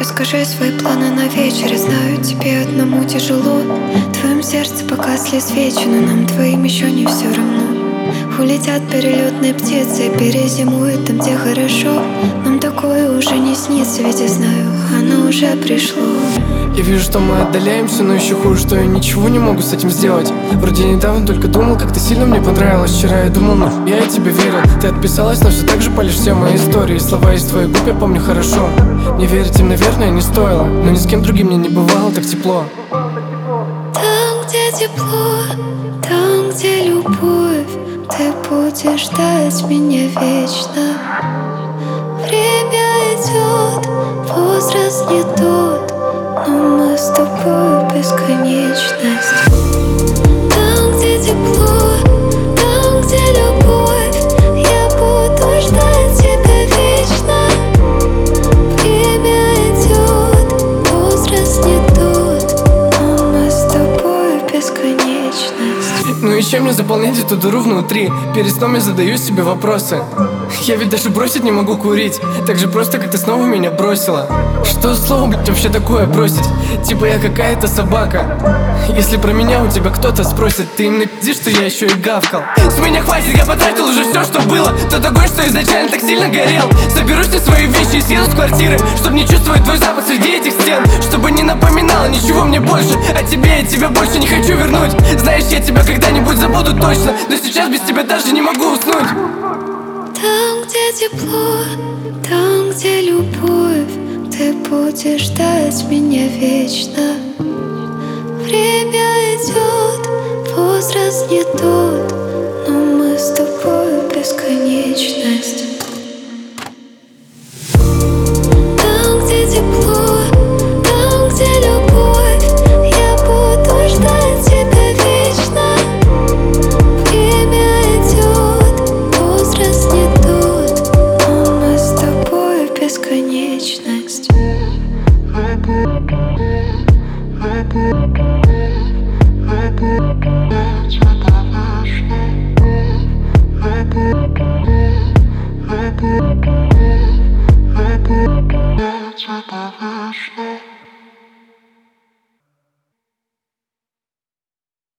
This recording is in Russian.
Расскажи свои планы на вечер. Я знаю, тебе одному тяжело. В твоем сердце погасли свечи, но нам двоим еще не все равно. Улетят перелетные птицы, перезимуют там, где хорошо. Нам такое уже не снится, ведь я знаю, оно уже пришло. Я вижу, что мы отдаляемся, но еще хуже, что я ничего не могу с этим сделать. Вроде недавно только думал, как ты сильно мне понравилась. Вчера я думал, ну, я и тебе верил. Ты отписалась, но все так же палишь все мои истории. Слова из твоих губ я помню хорошо. Мне верить им, наверное, не стоило, но ни с кем другим мне не бывало так тепло. Там, где тепло, там, где любовь, ты будешь ждать меня вечно. Время идет, возраст не тот, но мы с тобой бесконечность. Там, где тепло, там, где любовь, я буду ждать тебя вечно. Время идет, возраст не тот, но мы с тобой бесконечность. Ну и чем мне заполнять эту дыру внутри? Перед сном я задаю себе вопросы. Я ведь даже бросить не могу курить, так же просто, как ты снова меня бросила. Что за слово, блядь, вообще такое бросить? Типа я какая-то собака. Если про меня у тебя кто-то спросит, ты им напизи, что я еще и гавкал. С меня хватит, я потратил уже все, что было. Тот огонь, что изначально так сильно горел. Соберу все свои вещи и съеду с квартиры, чтобы не чувствовать твой запах среди этих стен. Чтобы не напоминало ничего мне больше о тебе, я тебя больше не хочу вернуть. Знаешь, я тебя когда-нибудь забуду точно, но сейчас без тебя даже не могу уснуть. Там, где тепло, там, где любовь, ты будешь ждать меня вечно. Время идет, возраст не тот, но мы с тобой бесконечны.